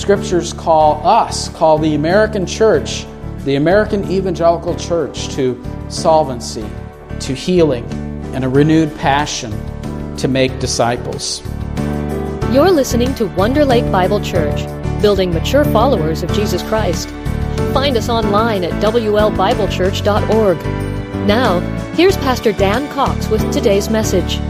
Scriptures call the American church, the American evangelical church, to solvency, to healing, and a renewed passion to make disciples. You're listening to Wonder Lake Bible Church, building mature followers of Jesus Christ. Find us online at WLBibleChurch.org. Now, here's Pastor Dan Cox with today's message.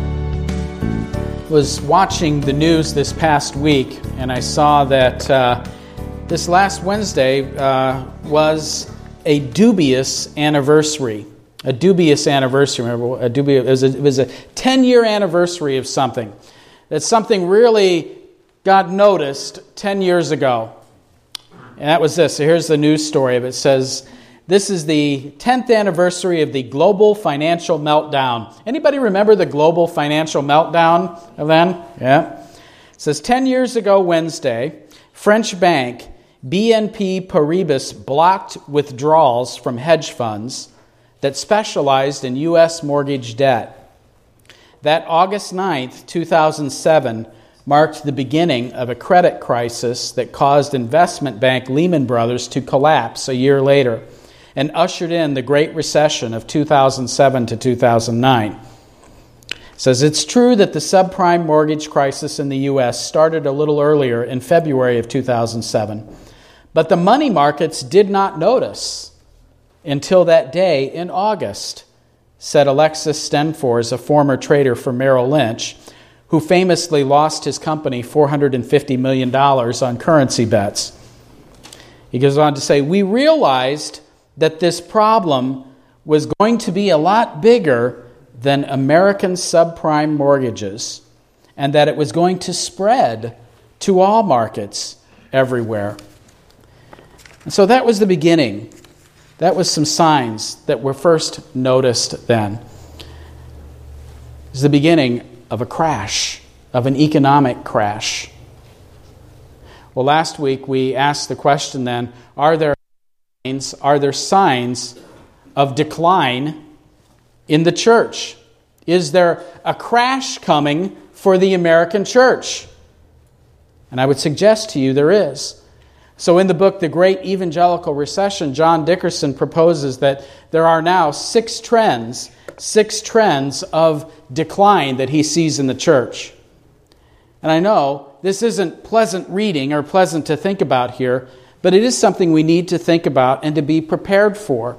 I was watching the news this past week, and I saw that this last Wednesday was a dubious anniversary. A dubious anniversary. Remember, it was a 10-year anniversary of something. That something really got noticed 10 years ago. And that was this. So here's the news story of it. It says, this is the 10th anniversary of the global financial meltdown. Anybody remember the global financial meltdown of then? Yeah. It says 10 years ago Wednesday, French bank BNP Paribas blocked withdrawals from hedge funds that specialized in U.S. mortgage debt. That August 9th, 2007, marked the beginning of a credit crisis that caused investment bank Lehman Brothers to collapse a year later and ushered in the Great Recession of 2007 to 2009. It says it's true that the subprime mortgage crisis in the U.S. started a little earlier in February of 2007, but the money markets did not notice until that day in August, said Alexis Stenfors, a former trader for Merrill Lynch, who famously lost his company $450 million on currency bets. He goes on to say, we realized that this problem was going to be a lot bigger than American subprime mortgages, and that it was going to spread to all markets everywhere. And so that was the beginning. That was some signs that were first noticed then. It was the beginning of a crash, of an economic crash. Well, last week we asked the question then, are there signs of decline in the church? Is there a crash coming for the American church? And I would suggest to you there is. So in the book, The Great Evangelical Recession, John Dickerson proposes that there are now six trends of decline that he sees in the church. And I know this isn't pleasant reading or pleasant to think about here, but it is something we need to think about and to be prepared for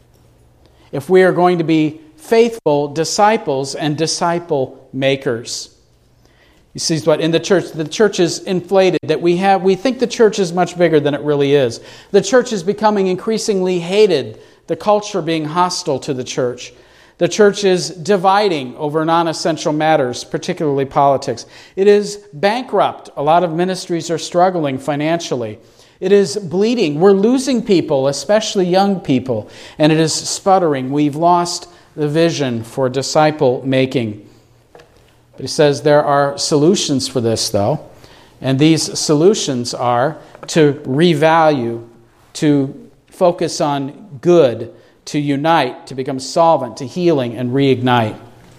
if we are going to be faithful disciples and disciple makers. You see what in the church is inflated, that we think the church is much bigger than it really is. The church is becoming increasingly hated, the culture being hostile to the church. The church is dividing over non-essential matters, particularly politics. It is bankrupt. A lot of ministries are struggling financially. It is bleeding. We're losing people, especially young people. And it is sputtering. We've lost the vision for disciple making. But he says there are solutions for this, though. And these solutions are to revalue, to focus on good, to unite, to become solvent, to healing, and reignite.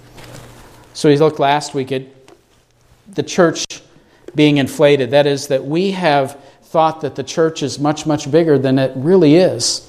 So we looked last week at the church being inflated. That is, that we have thought that the church is much, much bigger than it really is.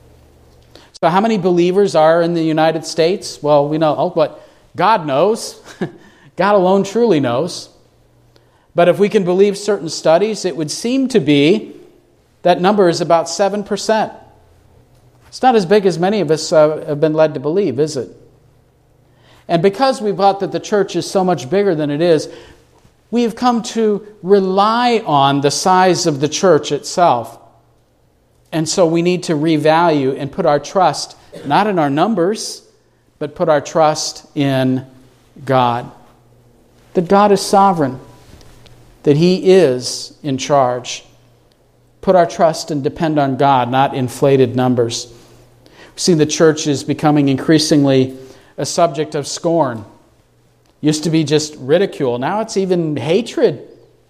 So how many believers are in the United States? Well, we know what God knows. God alone truly knows. But if we can believe certain studies, it would seem to be that number is about 7%. It's not as big as many of us have been led to believe, is it? And because we thought that the church is so much bigger than it is, we have come to rely on the size of the church itself. And so we need to revalue and put our trust, not in our numbers, but put our trust in God. That God is sovereign, that He is in charge. Put our trust and depend on God, not inflated numbers. We've seen the church is becoming increasingly a subject of scorn. Used to be just ridicule. Now it's even hatred.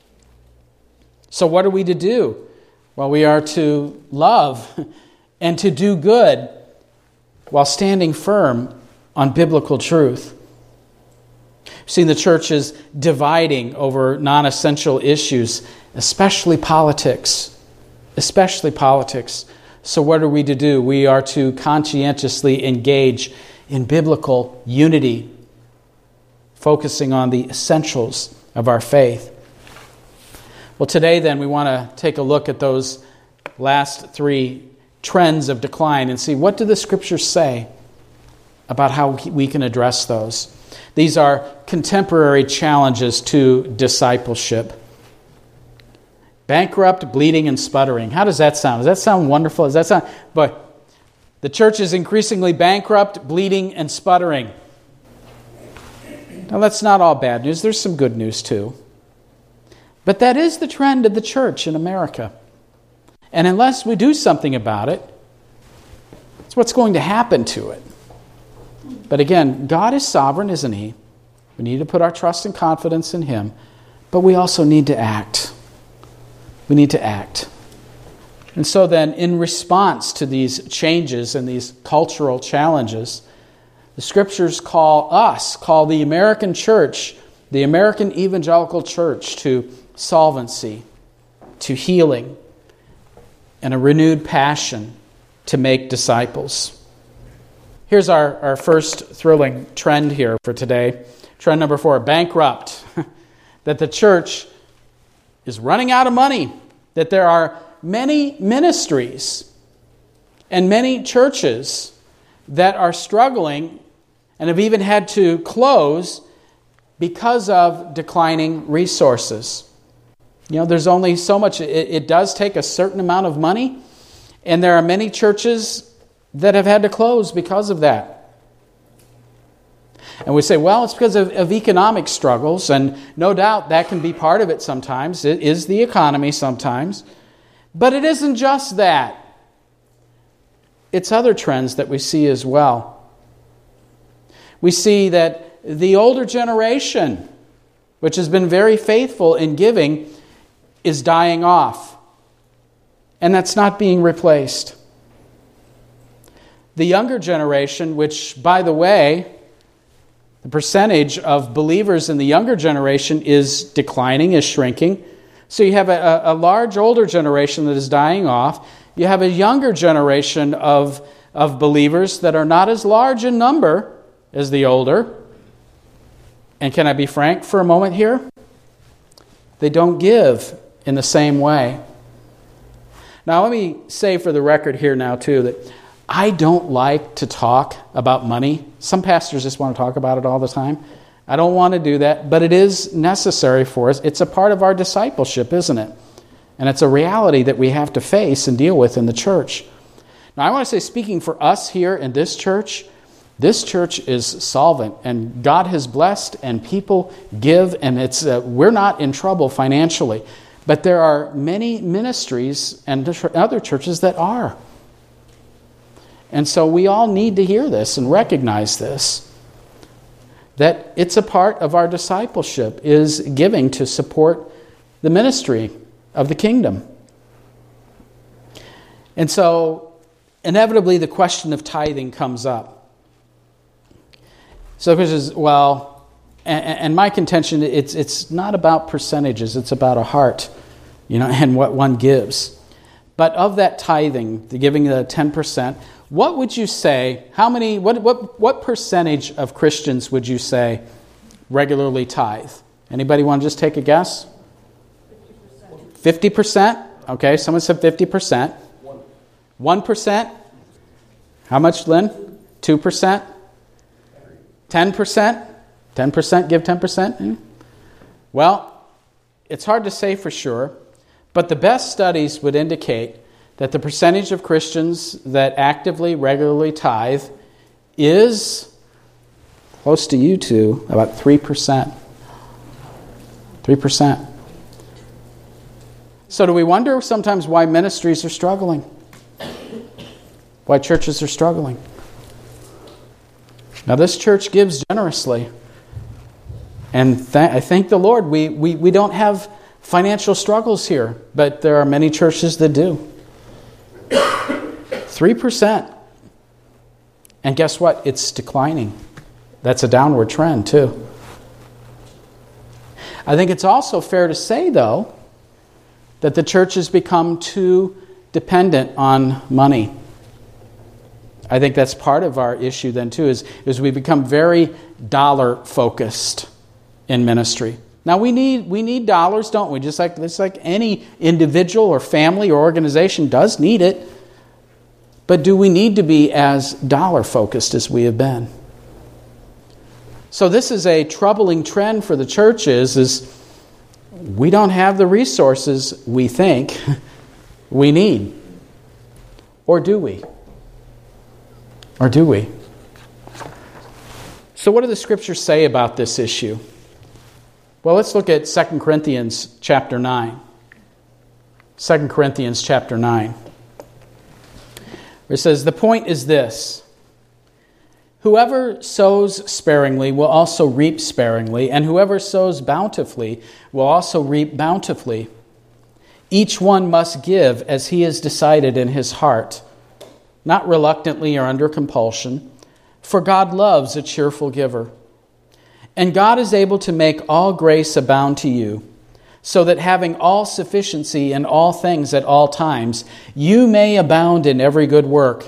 So what are we to do? Well, we are to love and to do good while standing firm on biblical truth. We've seen the churches dividing over non-essential issues, especially politics. Especially politics. So what are we to do? We are to conscientiously engage in biblical unity, focusing on the essentials of our faith. Well, today then we want to take a look at those last three trends of decline and see what do the Scriptures say about how we can address those. These are contemporary challenges to discipleship. Bankrupt, bleeding, and sputtering. How does that sound? Does that sound wonderful? Does that sound... But the church is increasingly bankrupt, bleeding, and sputtering. Now, that's not all bad news. There's some good news, too. But that is the trend of the church in America. And unless we do something about it, it's what's going to happen to it. But again, God is sovereign, isn't He? We need to put our trust and confidence in Him. But we also need to act. We need to act. And so then, in response to these changes and these cultural challenges, the Scriptures call the American church, the American evangelical church, to solvency, to healing, and a renewed passion to make disciples. Here's our first thrilling trend here for today. Trend number 4, bankrupt. That the church is running out of money. That there are many ministries and many churches that are struggling and have even had to close because of declining resources. You know, there's only so much. It does take a certain amount of money, and there are many churches that have had to close because of that. And we say, well, it's because of economic struggles, and no doubt that can be part of it sometimes. It is the economy sometimes. But it isn't just that. It's other trends that we see as well. We see that the older generation, which has been very faithful in giving, is dying off. And that's not being replaced. The younger generation, which, by the way, the percentage of believers in the younger generation is declining, is shrinking. So you have a large older generation that is dying off. You have a younger generation of believers that are not as large in number as the older. And can I be frank for a moment here? They don't give in the same way. Now let me say for the record here now too that I don't like to talk about money. Some pastors just want to talk about it all the time. I don't want to do that, but it is necessary for us. It's a part of our discipleship, isn't it? And it's a reality that we have to face and deal with in the church. Now, I want to say, speaking for us here in this church is solvent, and God has blessed, and people give, and it's we're not in trouble financially. But there are many ministries and other churches that are. And so we all need to hear this and recognize this, that it's a part of our discipleship is giving to support the ministry of the kingdom. And so inevitably the question of tithing comes up. So this is, well, and my contention, it's not about percentages, it's about a heart, and what one gives. But of that tithing, the giving the 10%, what would you say, what percentage of Christians would you say regularly tithe? Anybody want to just take a guess? 50%? Okay, someone said 50%. 1%? How much, Lynn? 2%? 10%? 10% give 10%? Well, it's hard to say for sure, but the best studies would indicate that the percentage of Christians that actively, regularly tithe is close to you two, about 3%. 3%. So do we wonder sometimes why ministries are struggling? Why churches are struggling? Now this church gives generously. And I thank the Lord, we don't have financial struggles here, but there are many churches that do. 3%. And guess what? It's declining. That's a downward trend too. I think it's also fair to say, though, that the church has become too dependent on money. I think that's part of our issue then too, is we become very dollar-focused in ministry. Now we need dollars, don't we? Just like any individual or family or organization does need it. But do we need to be as dollar-focused as we have been? So this is a troubling trend for the churches, is we don't have the resources we think we need. Or do we? Or do we? So what do the Scriptures say about this issue? Well, let's look at 2 Corinthians chapter 9. 2 Corinthians chapter 9. Where it says, the point is this: whoever sows sparingly will also reap sparingly, and whoever sows bountifully will also reap bountifully. Each one must give as he has decided in his heart, not reluctantly or under compulsion, for God loves a cheerful giver. And God is able to make all grace abound to you, so that having all sufficiency in all things at all times, you may abound in every good work.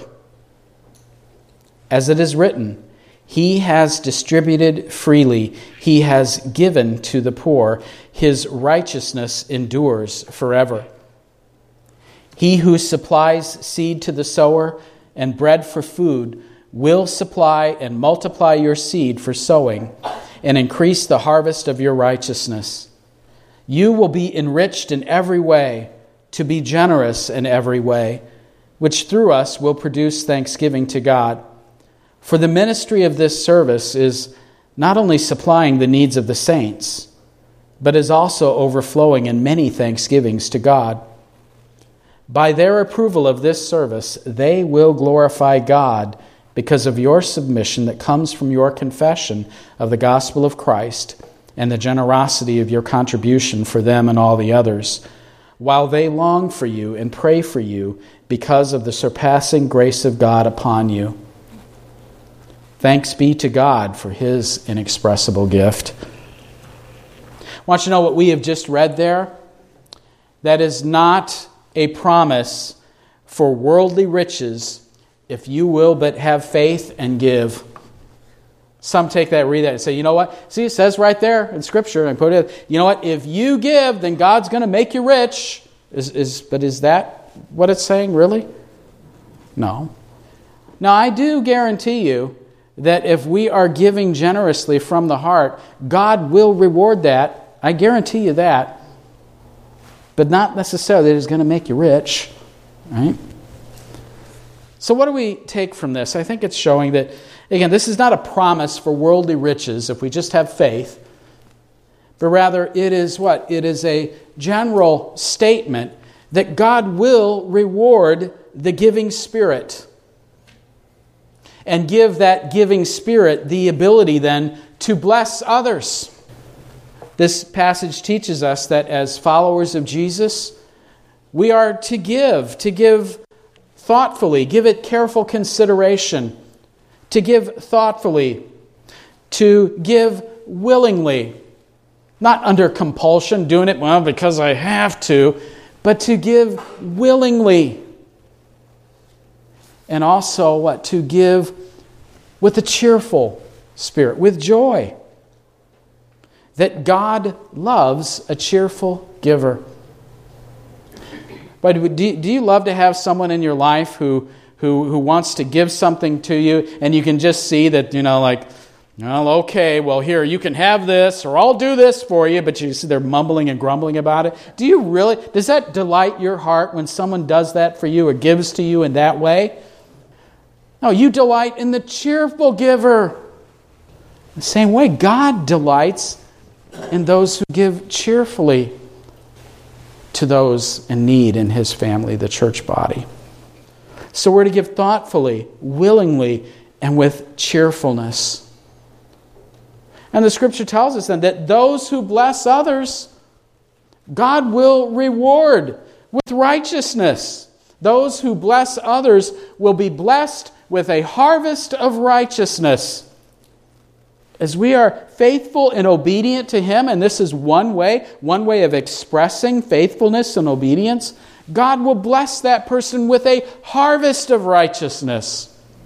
As it is written, He has distributed freely, He has given to the poor, His righteousness endures forever. He who supplies seed to the sower and bread for food will supply and multiply your seed for sowing and increase the harvest of your righteousness. You will be enriched in every way, to be generous in every way, which through us will produce thanksgiving to God. For the ministry of this service is not only supplying the needs of the saints, but is also overflowing in many thanksgivings to God. By their approval of this service, they will glorify God because of your submission that comes from your confession of the gospel of Christ and the generosity of your contribution for them and all the others, while they long for you and pray for you because of the surpassing grace of God upon you. Thanks be to God for His inexpressible gift. I want you to know what we have just read there? That is not a promise for worldly riches if you will but have faith and give. Some take that, read that, and say, you know what? See, it says right there in Scripture, and put it, you know what? If you give, then God's going to make you rich. But is that what it's saying, really? No. Now, I do guarantee you that if we are giving generously from the heart, God will reward that. I guarantee you that. But not necessarily that it's going to make you rich, right? So what do we take from this? I think it's showing that, again, this is not a promise for worldly riches if we just have faith, but rather it is what? It is a general statement that God will reward the giving spirit and give that giving spirit the ability then to bless others. This passage teaches us that as followers of Jesus, we are to give thoughtfully, give it careful consideration, to give thoughtfully, to give willingly, not under compulsion, doing it, well, because I have to, but to give willingly. And also, what? To give with a cheerful spirit, with joy. That God loves a cheerful giver. But do you love to have someone in your life who wants to give something to you, and you can just see that, well, okay, well, here, you can have this, or I'll do this for you, but you see they're mumbling and grumbling about it? Does that delight your heart when someone does that for you or gives to you in that way? No, you delight in the cheerful giver. The same way, God delights in those who give cheerfully to those in need in His family, the church body. So we're to give thoughtfully, willingly, and with cheerfulness. And the Scripture tells us then that those who bless others, God will reward with righteousness. Those who bless others will be blessed with a harvest of righteousness. as we are faithful and obedient to Him, and this is one way of expressing faithfulness and obedience, God will bless that person with a harvest of righteousness.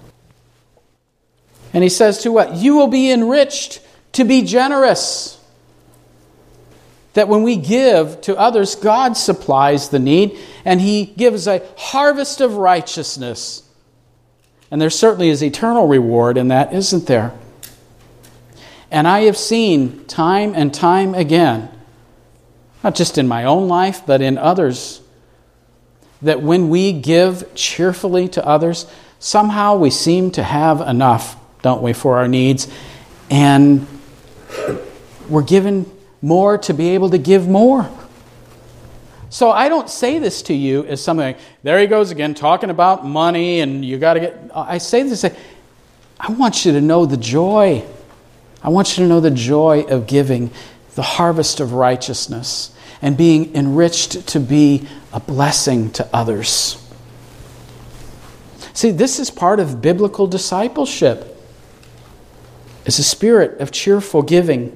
And He says to what? You will be enriched to be generous. That when we give to others, God supplies the need, and He gives a harvest of righteousness. And there certainly is eternal reward in that, isn't there? And I have seen time and time again, not just in my own life, but in others, that when we give cheerfully to others, somehow we seem to have enough, don't we, for our needs. And we're given more to be able to give more. So I don't say this to you as something like, there he goes again, talking about money and you got to get... I say this, I want you to know the joy. I want you to know the joy of giving, the harvest of righteousness, and being enriched to be a blessing to others. See, this is part of biblical discipleship. It's a spirit of cheerful giving.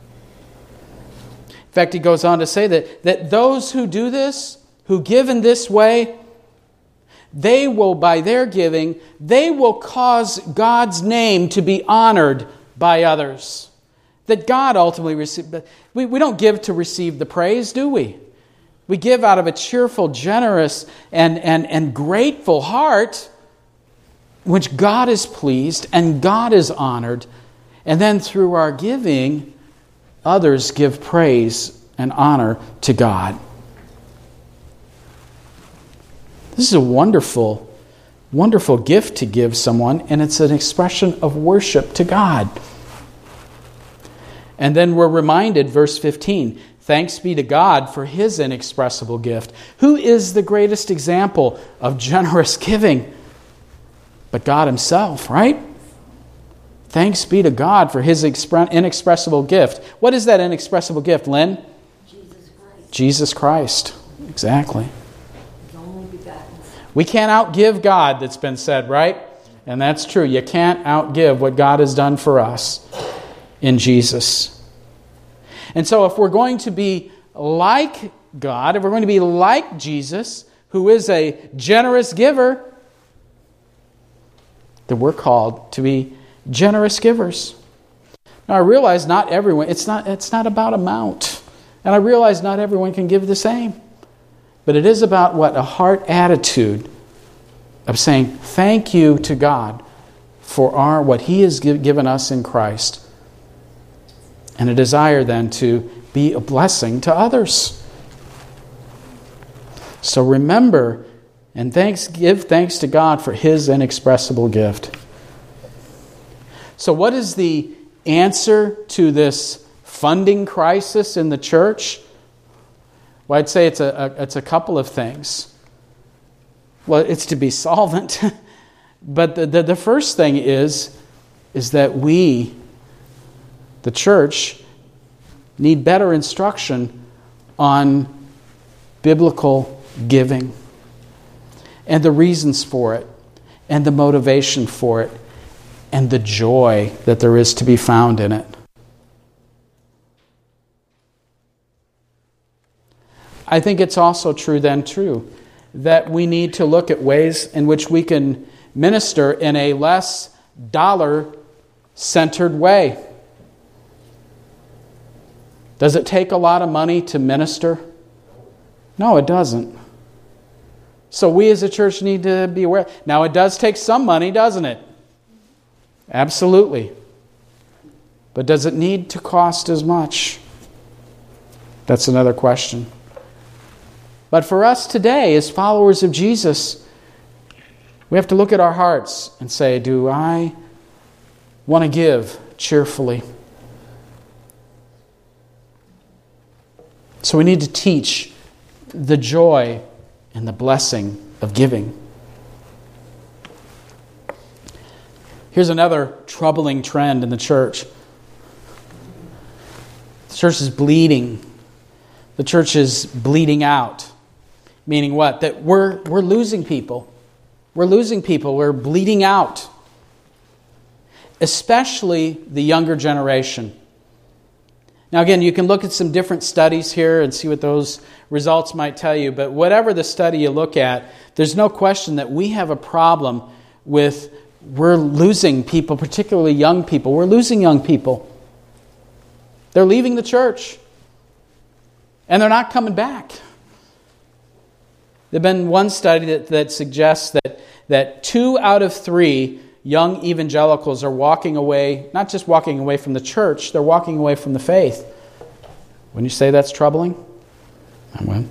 In fact, he goes on to say that those who do this, who give in this way, they will, by their giving, they will cause God's name to be honored by others. That God ultimately receives. We don't give to receive the praise, do we? We give out of a cheerful, generous, and grateful heart, which God is pleased and God is honored. And then through our giving, others give praise and honor to God. This is a wonderful, wonderful gift to give someone, and it's an expression of worship to God. And then we're reminded, verse 15, thanks be to God for His inexpressible gift. Who is the greatest example of generous giving? But God Himself, right? Thanks be to God for His inexpressible gift. What is that inexpressible gift, Lynn? Jesus Christ. Jesus Christ. Exactly. His only begotten. We can't outgive God, that's been said, right? And that's true. You can't outgive what God has done for us in Jesus. And so if we're going to be like God, if we're going to be like Jesus, who is a generous giver, then we're called to be generous givers. Now I realize not everyone, it's not about amount. And I realize not everyone can give the same. But it is about what? A heart attitude of saying thank you to God for what He has given us in Christ. And a desire then to be a blessing to others. So remember and give thanks to God for His inexpressible gift. So what is the answer to this funding crisis in the church? Well, I'd say it's a couple of things. Well, it's to be solvent. But the first thing is that we, the church, need better instruction on biblical giving and the reasons for it and the motivation for it and the joy that there is to be found in it. I think it's also true that we need to look at ways in which we can minister in a less dollar-centered way. Does it take a lot of money to minister? No, it doesn't. So we as a church need to be aware. Now, it does take some money, doesn't it? Absolutely. But does it need to cost as much? That's another question. But for us today, as followers of Jesus, we have to look at our hearts and say, do I want to give cheerfully? So we need to teach the joy and the blessing of giving. Here's another troubling trend in the church. The church is bleeding. The church is bleeding out. Meaning what? That we're losing people. We're losing people. We're bleeding out. especially the younger generation. Now again, you can look at some different studies here and see what those results might tell you, but whatever the study you look at, there's no question that we have a problem with we're losing people, particularly young people. We're losing young people. They're leaving the church, and they're not coming back. There's been one study that suggests that 2 out of 3 young evangelicals are walking away, not just walking away from the church, they're walking away from the faith. Wouldn't you say that's troubling? Well,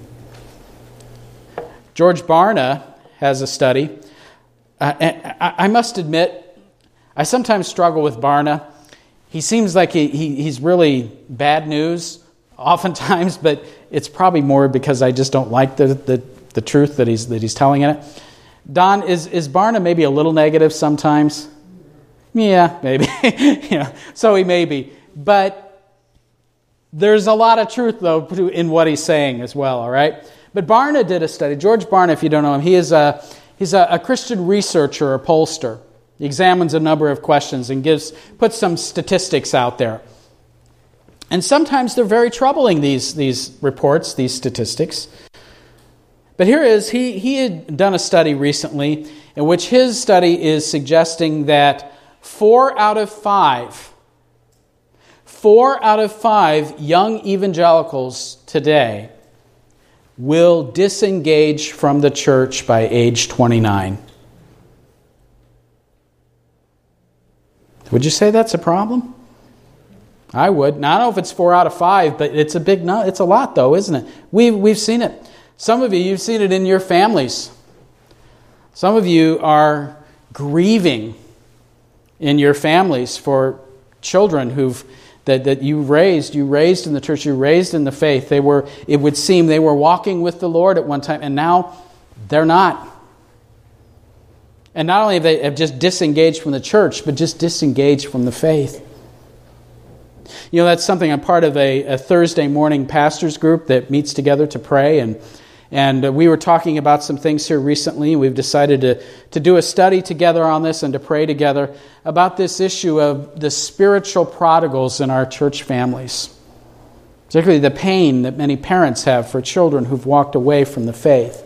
George Barna has a study. I must admit, I sometimes struggle with Barna. He seems like he's really bad news oftentimes, but it's probably more because I just don't like the truth that he's telling in it. Don, is Barna maybe a little negative sometimes? Yeah, maybe. So he may be. But there's a lot of truth, though, in what he's saying as well, all right? But Barna did a study. George Barna, if you don't know him, he's a Christian researcher, a pollster. He examines a number of questions and puts some statistics out there. And sometimes they're very troubling, these reports, these statistics. But here is, he had done a study recently in which his study is suggesting that 4 out of 5 young evangelicals today will disengage from the church by age 29. Would you say that's a problem? I would. Now, I don't know if it's 4 out of 5, but it's a lot though, isn't it? We've seen it. Some of you've seen it in your families. Some of you are grieving in your families for children that you raised in the church, you raised in the faith. It would seem they were walking with the Lord at one time, and now they're not. And not only have they just disengaged from the church, but just disengaged from the faith. You know, that's something, I'm part of a Thursday morning pastors group that meets together to pray, and we were talking about some things here recently. We've decided to do a study together on this and to pray together about this issue of the spiritual prodigals in our church families. Particularly the pain that many parents have for children who've walked away from the faith.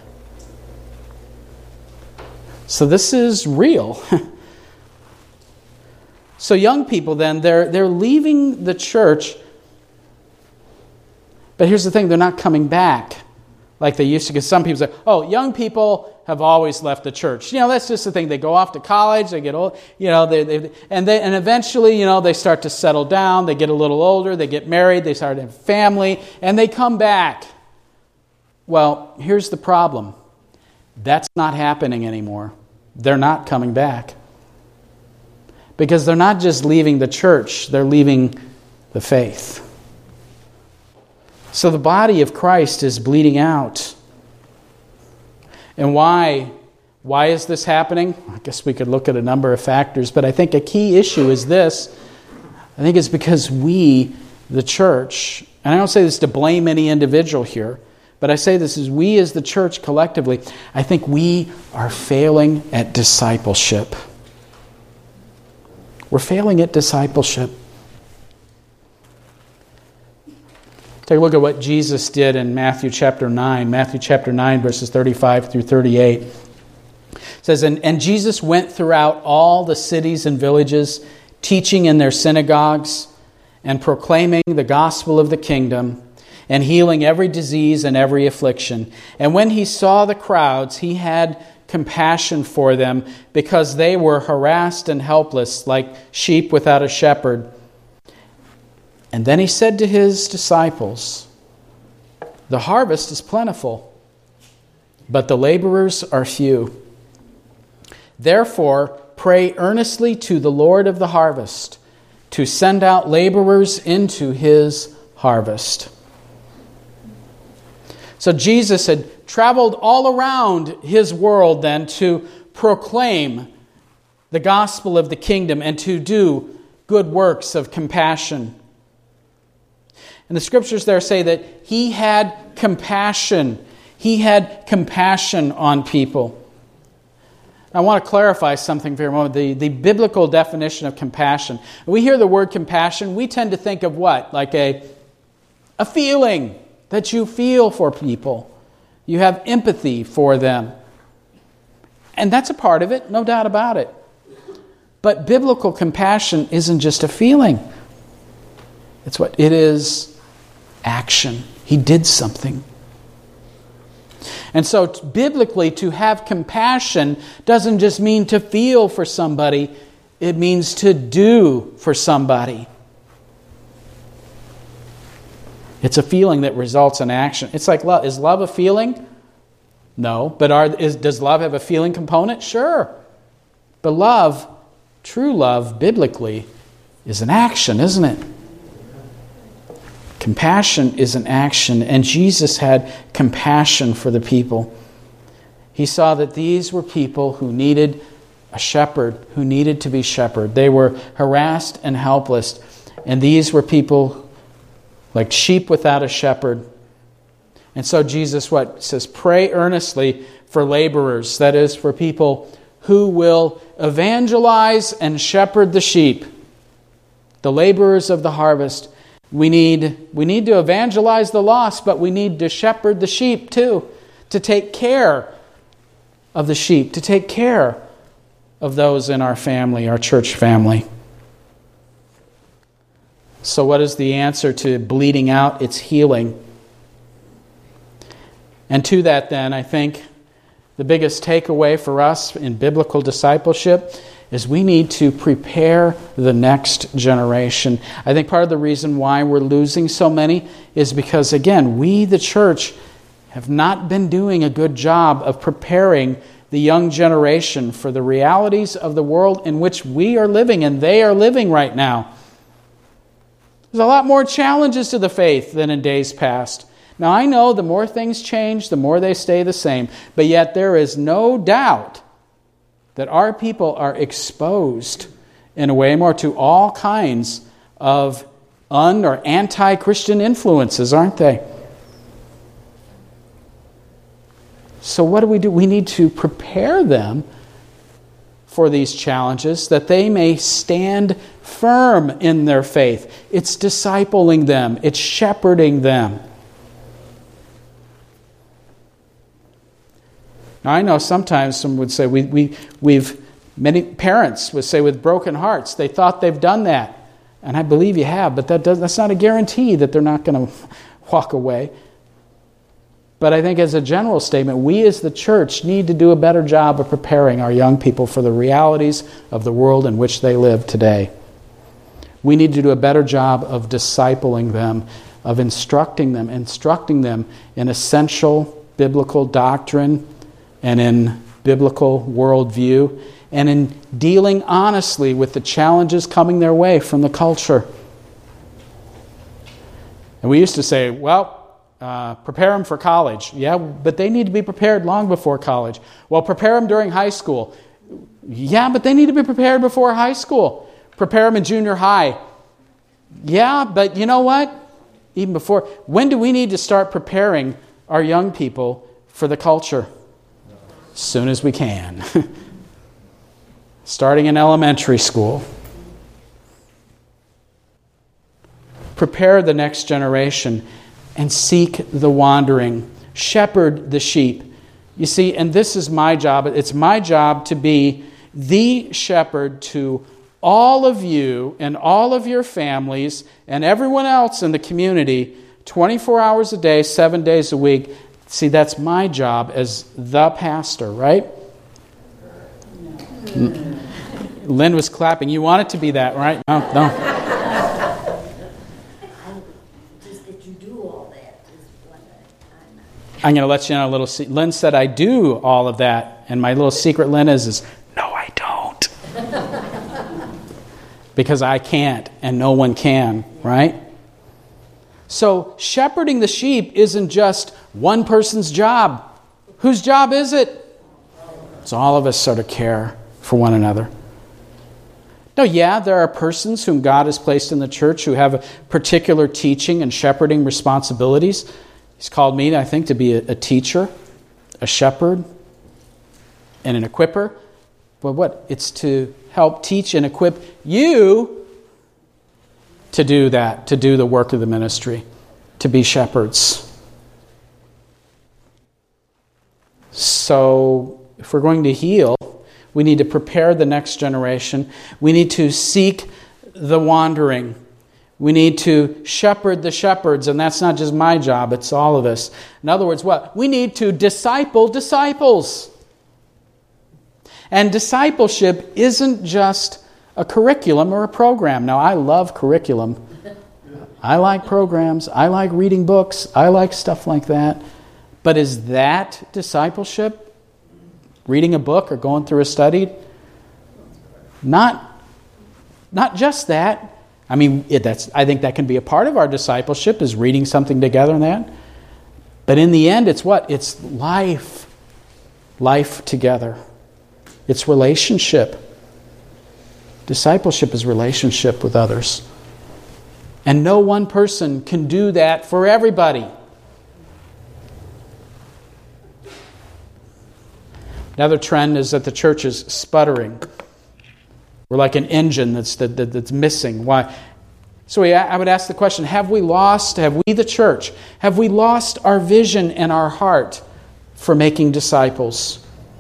So this is real. So young people then, they're leaving the church. But here's the thing, they're not coming back like they used to, because some people say, oh, young people have always left the church. You know, that's just the thing. They go off to college, they get old, and eventually, they start to settle down, they get a little older, they get married, they start a family, and they come back. Well, here's the problem. That's not happening anymore. They're not coming back. Because they're not just leaving the church, they're leaving the faith. So the body of Christ is bleeding out. And why is this happening? I guess we could look at a number of factors, but I think a key issue is this. I think it's because we, the church, and I don't say this to blame any individual here, but I say this as we as the church collectively, I think we are failing at discipleship. We're failing at discipleship. Take a look at what Jesus did in Matthew chapter 9. Matthew chapter 9, verses 35 through 38. It says, And Jesus went throughout all the cities and villages, teaching in their synagogues, and proclaiming the gospel of the kingdom, and healing every disease and every affliction. And when he saw the crowds, he had compassion for them, because they were harassed and helpless, like sheep without a shepherd. And then he said to his disciples, The harvest is plentiful, but the laborers are few. Therefore, pray earnestly to the Lord of the harvest to send out laborers into his harvest. So Jesus had traveled all around his world then to proclaim the gospel of the kingdom and to do good works of compassion. And the scriptures there say that he had compassion. He had compassion on people. I want to clarify something for a moment. The biblical definition of compassion. When we hear the word compassion, we tend to think of what? Like a feeling that you feel for people. You have empathy for them. And that's a part of it, no doubt about it. But biblical compassion isn't just a feeling. It's what? It is action. He did something. And so biblically, to have compassion doesn't just mean to feel for somebody. It means to do for somebody. It's a feeling that results in action. It's like love. Is love a feeling? No. But does love have a feeling component? Sure. But love, true love, biblically, is an action, isn't it? Compassion is an action, and Jesus had compassion for the people. He saw that these were people who needed a shepherd, who needed to be shepherded. They were harassed and helpless, and these were people like sheep without a shepherd. And so Jesus says, pray earnestly for laborers, that is, for people who will evangelize and shepherd the sheep, the laborers of the harvest. We need to evangelize the lost, but we need to shepherd the sheep too, to take care of the sheep, to take care of those in our family, our church family. So what is the answer to bleeding out? It's healing. And to that then, I think the biggest takeaway for us in biblical discipleship is we need to prepare the next generation. I think part of the reason why we're losing so many is because, again, we, the church, have not been doing a good job of preparing the young generation for the realities of the world in which we are living and they are living right now. There's a lot more challenges to the faith than in days past. Now, I know the more things change, the more they stay the same, but yet there is no doubt that our people are exposed in a way more to all kinds of or anti-Christian influences, aren't they? So what do? We need to prepare them for these challenges that they may stand firm in their faith. It's discipling them. It's shepherding them. Now, I know sometimes some would say, many parents would say with broken hearts, they thought they've done that. And I believe you have, but that's not a guarantee that they're not going to walk away. But I think as a general statement, we as the church need to do a better job of preparing our young people for the realities of the world in which they live today. We need to do a better job of discipling them, of instructing them in essential biblical doctrine and in biblical worldview, and in dealing honestly with the challenges coming their way from the culture. And we used to say, prepare them for college. Yeah, but they need to be prepared long before college. Well, prepare them during high school. Yeah, but they need to be prepared before high school. Prepare them in junior high. Yeah, but you know what? Even before, when do we need to start preparing our young people for the culture? As soon as we can. Starting in elementary school. Prepare the next generation and seek the wandering. Shepherd the sheep. You see, and this is my job. It's my job to be the shepherd to all of you and all of your families and everyone else in the community 24 hours a day, 7 days a week. See, that's my job as the pastor, right? No. Lynn was clapping. You want it to be that, right? No. Just that you do all that is what I'm going to let you know a little. Lynn said I do all of that, and my little secret, Lynn, is no, I don't, because I can't, and no one can, right? So shepherding the sheep isn't just one person's job. Whose job is it? It's all of us sort of care for one another. Now, yeah, there are persons whom God has placed in the church who have a particular teaching and shepherding responsibilities. He's called me, I think, to be a teacher, a shepherd, and an equipper. But what? It's to help teach and equip you to do that, to do the work of the ministry, to be shepherds. So, if we're going to heal, we need to prepare the next generation. We need to seek the wandering. We need to shepherd the shepherds, and that's not just my job, it's all of us. In other words, what? We need to disciple disciples. And discipleship isn't just a curriculum or a program. Now, I love curriculum. I like programs. I like reading books. I like stuff like that. But is that discipleship? Reading a book or going through a study? Not just that. I mean, I think that can be a part of our discipleship, is reading something together and that. But in the end, it's what? It's life. Life together. It's relationship. Discipleship is relationship with others. And no one person can do that for everybody. Another trend is that the church is sputtering. We're like an engine that's missing. Why? So I would ask the question, have we, the church, have we lost our vision and our heart for making disciples?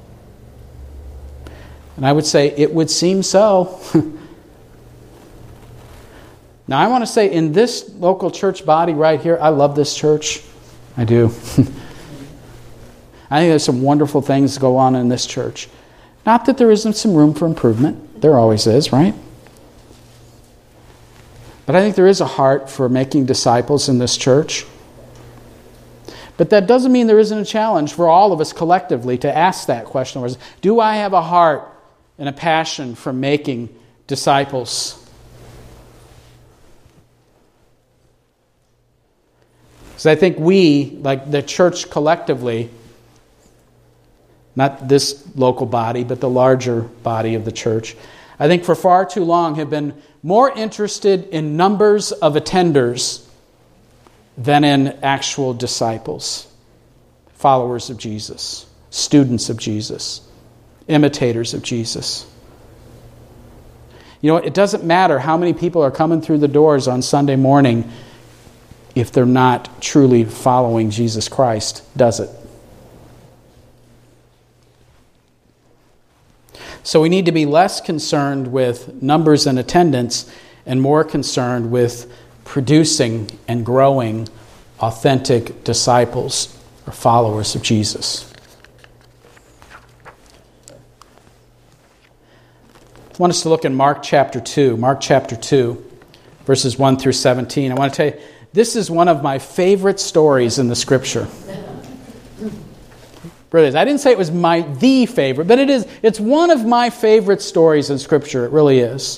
And I would say it would seem so. Now I want to say, in this local church body right here, I love this church. I do. I think there's some wonderful things go on in this church. Not that there isn't some room for improvement. There always is, right? But I think there is a heart for making disciples in this church. But that doesn't mean there isn't a challenge for all of us collectively to ask that question. Do I have a heart and a passion for making disciples? Because I think we, like the church collectively, not this local body, but the larger body of the church, I think for far too long have been more interested in numbers of attenders than in actual disciples, followers of Jesus, students of Jesus, imitators of Jesus. You know what? It doesn't matter how many people are coming through the doors on Sunday morning if they're not truly following Jesus Christ, does it? So we need to be less concerned with numbers and attendance and more concerned with producing and growing authentic disciples or followers of Jesus. I want us to look in Mark chapter 2. Mark chapter 2, verses 1 through 17. I want to tell you, this is one of my favorite stories in the Scripture. Really is. I didn't say it was the favorite, but it is. It's one of my favorite stories in Scripture. It really is.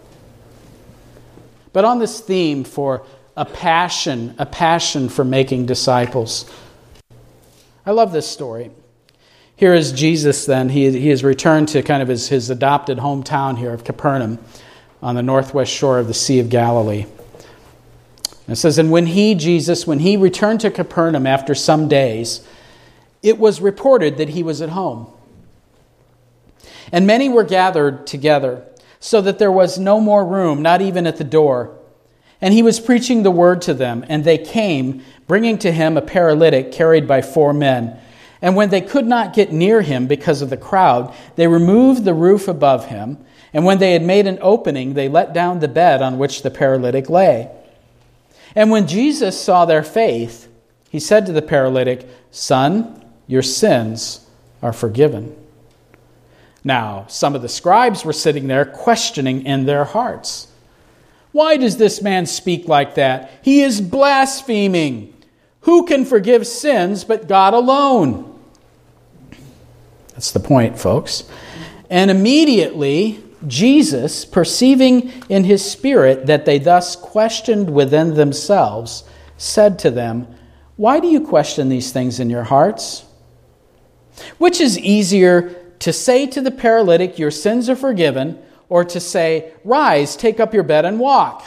But on this theme for a passion for making disciples, I love this story. Here is Jesus then. He has returned to kind of his adopted hometown here of Capernaum on the northwest shore of the Sea of Galilee. And it says, and when he returned to Capernaum after some days, it was reported that he was at home. And many were gathered together, so that there was no more room, not even at the door. And he was preaching the word to them, and they came, bringing to him a paralytic carried by 4 men. And when they could not get near him because of the crowd, they removed the roof above him, and when they had made an opening, they let down the bed on which the paralytic lay. And when Jesus saw their faith, he said to the paralytic, "Son, your sins are forgiven." Now, some of the scribes were sitting there questioning in their hearts, "Why does this man speak like that? He is blaspheming. Who can forgive sins but God alone?" That's the point, folks. And immediately, Jesus, perceiving in his spirit that they thus questioned within themselves, said to them, "Why do you question these things in your hearts? Which is easier, to say to the paralytic, 'Your sins are forgiven,' or to say, 'Rise, take up your bed and walk'?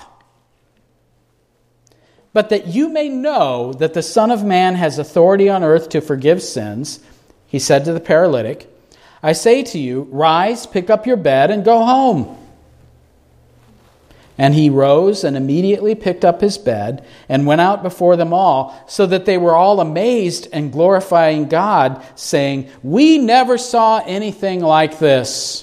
But that you may know that the Son of Man has authority on earth to forgive sins," he said to the paralytic, I say to you, rise, pick up your bed, and go home." And he rose and immediately picked up his bed and went out before them all, so that they were all amazed and glorifying God, saying, "We never saw anything like this."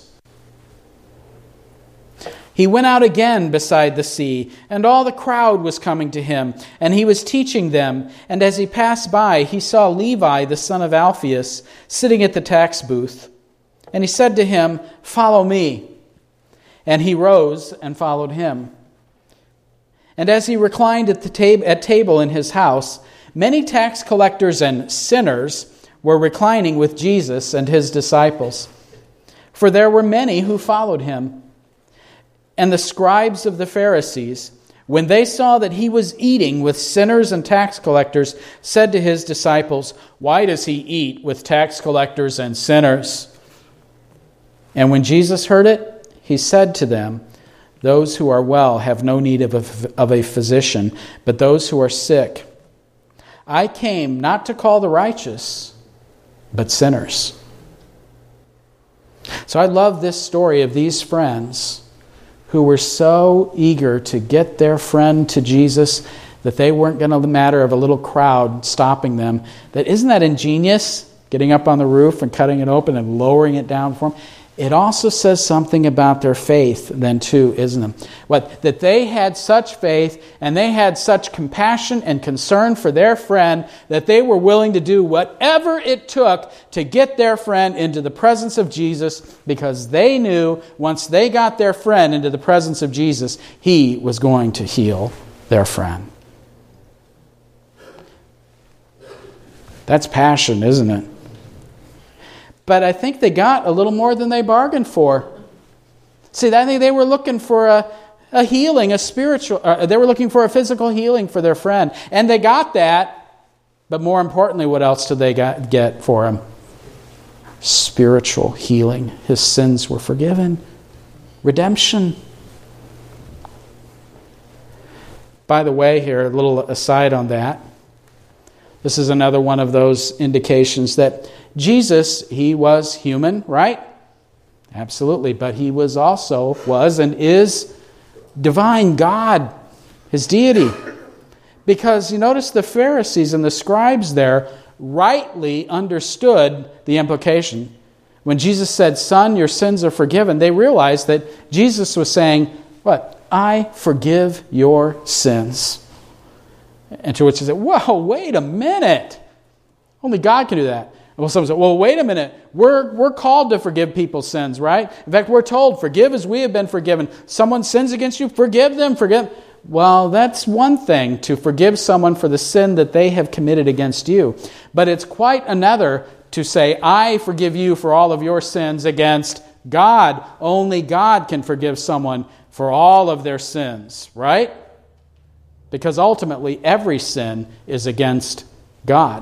He went out again beside the sea, and all the crowd was coming to him, and he was teaching them. And as he passed by, he saw Levi, the son of Alphaeus, sitting at the tax booth. And he said to him, "Follow me." And he rose and followed him. And as he reclined at table in his house, many tax collectors and sinners were reclining with Jesus and his disciples. For there were many who followed him. And the scribes of the Pharisees, when they saw that he was eating with sinners and tax collectors, said to his disciples, "Why does he eat with tax collectors and sinners?" And when Jesus heard it, he said to them, "Those who are well have no need of a physician, but those who are sick. I came not to call the righteous, but sinners." So I love this story of these friends who were so eager to get their friend to Jesus that they weren't going to matter of a little crowd stopping them. Isn't that ingenious? Getting up on the roof and cutting it open and lowering it down for them. It also says something about their faith then too, isn't it? That they had such faith and they had such compassion and concern for their friend that they were willing to do whatever it took to get their friend into the presence of Jesus, because they knew once they got their friend into the presence of Jesus, he was going to heal their friend. That's passion, isn't it? But I think they got a little more than they bargained for. See, I think they were looking for a healing, they were looking for a physical healing for their friend. And they got that. But more importantly, what else did they get for him? Spiritual healing. His sins were forgiven. Redemption. By the way, here, a little aside on that. This is another one of those indications that Jesus, he was human, right? Absolutely. But he was and is divine God, his deity. Because you notice the Pharisees and the scribes there rightly understood the implication. When Jesus said, "Son, your sins are forgiven," they realized that Jesus was saying, what? "I forgive your sins." And to which he said, "Whoa, wait a minute. Only God can do that." Well, someone said, "Well, wait a minute. We're called to forgive people's sins, right? In fact, we're told, forgive as we have been forgiven. Someone sins against you, forgive them, forgive." Well, that's one thing, to forgive someone for the sin that they have committed against you. But it's quite another to say, "I forgive you for all of your sins against God." Only God can forgive someone for all of their sins, right? Because ultimately, every sin is against God.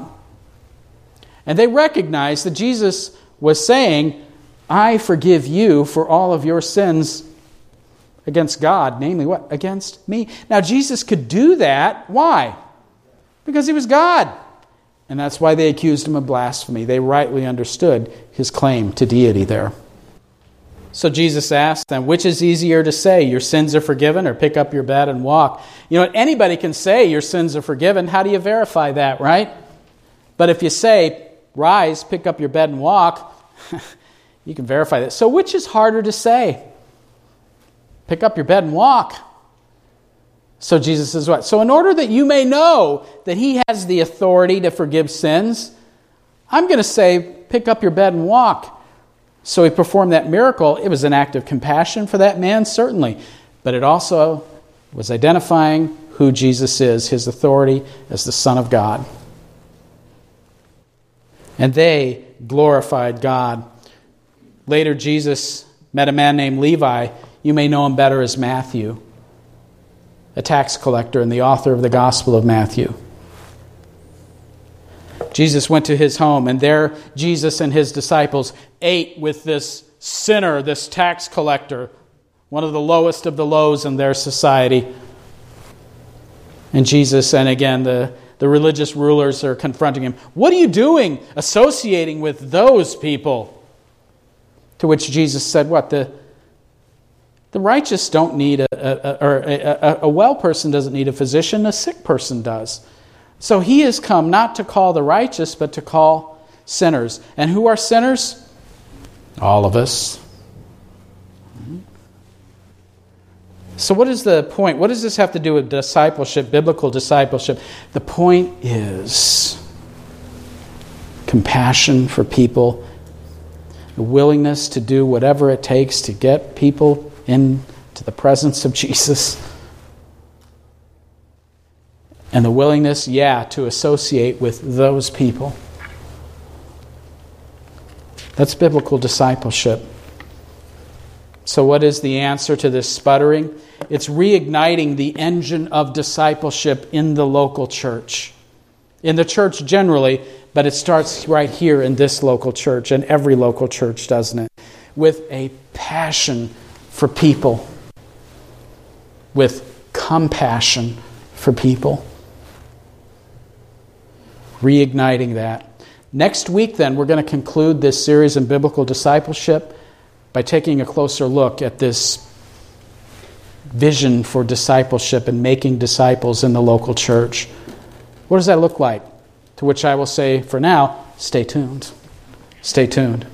And they recognized that Jesus was saying, "I forgive you for all of your sins against God." Namely, what? Against me. Now, Jesus could do that. Why? Because he was God. And that's why they accused him of blasphemy. They rightly understood his claim to deity there. So Jesus asked them, which is easier to say, "Your sins are forgiven," or "Pick up your bed and walk"? You know, anybody can say your sins are forgiven. How do you verify that, right? But if you say, "Rise, pick up your bed and walk," you can verify that. So which is harder to say? Pick up your bed and walk. So Jesus says what? "So in order that you may know that he has the authority to forgive sins, I'm going to say, pick up your bed and walk." So he performed that miracle. It was an act of compassion for that man, certainly. But it also was identifying who Jesus is, his authority as the Son of God. And they glorified God. Later, Jesus met a man named Levi. You may know him better as Matthew, a tax collector and the author of the Gospel of Matthew. Jesus went to his home, and there Jesus and his disciples ate with this sinner, this tax collector, one of the lowest of the lows in their society. And Jesus, and again, the religious rulers are confronting him. "What are you doing associating with those people?" To which Jesus said, what? The righteous don't need a well person doesn't need a physician, a sick person does. So he has come not to call the righteous, but to call sinners. And who are sinners? All of us. So what is the point? What does this have to do with discipleship, biblical discipleship? The point is compassion for people, the willingness to do whatever it takes to get people into the presence of Jesus, and the willingness, to associate with those people. That's biblical discipleship. So what is the answer to this sputtering? It's reigniting the engine of discipleship in the local church. In the church generally, but it starts right here in this local church, and every local church, doesn't it? With a passion for people. With compassion for people. Reigniting that. Next week, then, we're going to conclude this series in biblical discipleship by taking a closer look at this vision for discipleship and making disciples in the local church. What does that look like? To which I will say, for now, stay tuned. Stay tuned.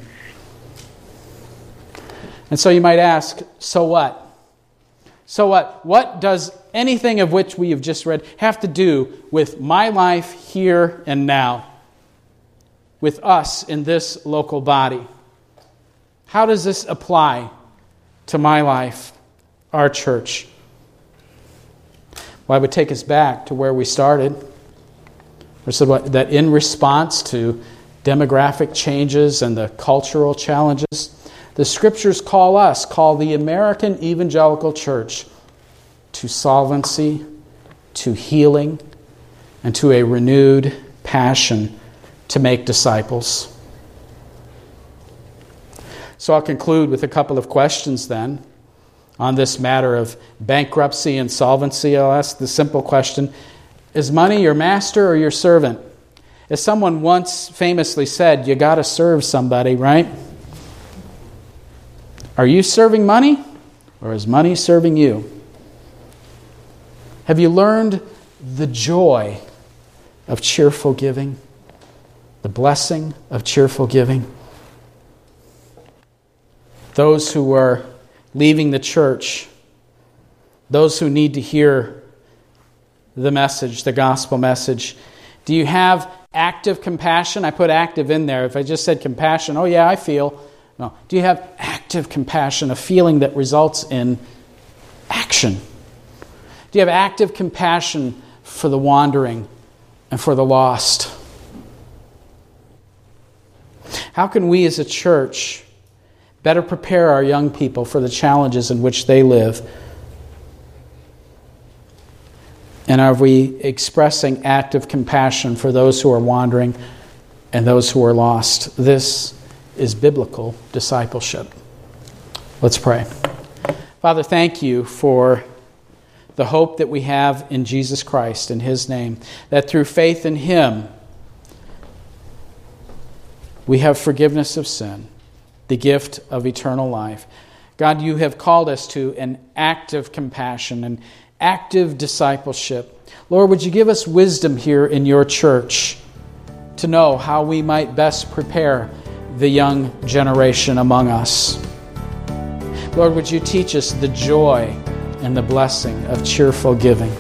And so you might ask, so what? So what? What does anything of which we have just read have to do with my life here and now? With us in this local body? How does this apply to my life, our church? Well, I would take us back to where we started. We said that in response to demographic changes and the cultural challenges, the Scriptures call the American Evangelical Church to solvency, to healing, and to a renewed passion to make disciples. So I'll conclude with a couple of questions then on this matter of bankruptcy and solvency. I'll ask the simple question, is money your master or your servant? As someone once famously said, you got to serve somebody, right? Are you serving money, or is money serving you? Have you learned the joy of cheerful giving? The blessing of cheerful giving? Those who are leaving the church, those who need to hear the message, the gospel message, do you have active compassion? I put active in there. If I just said compassion, oh yeah, I feel. No. Do you have active compassion, a feeling that results in action? Do you have active compassion for the wandering and for the lost? How can we as a church better prepare our young people for the challenges in which they live? And are we expressing active compassion for those who are wandering and those who are lost? This is biblical discipleship. Let's pray. Father, thank you for the hope that we have in Jesus Christ, in His name, that through faith in Him, we have forgiveness of sin, the gift of eternal life. God, you have called us to an active compassion and active discipleship. Lord, would you give us wisdom here in your church to know how we might best prepare the young generation among us. Lord, would you teach us the joy and the blessing of cheerful giving?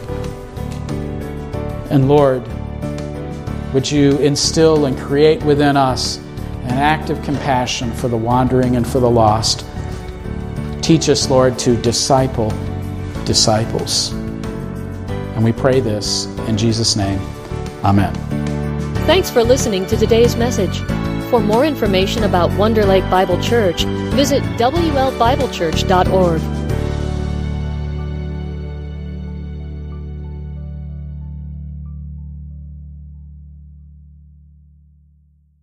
And Lord, would you instill and create within us an active compassion for the wandering and for the lost? Teach us, Lord, to disciple disciples. And we pray this in Jesus' name. Amen. Thanks for listening to today's message. For more information about Wonder Lake Bible Church, visit WLBibleChurch.org.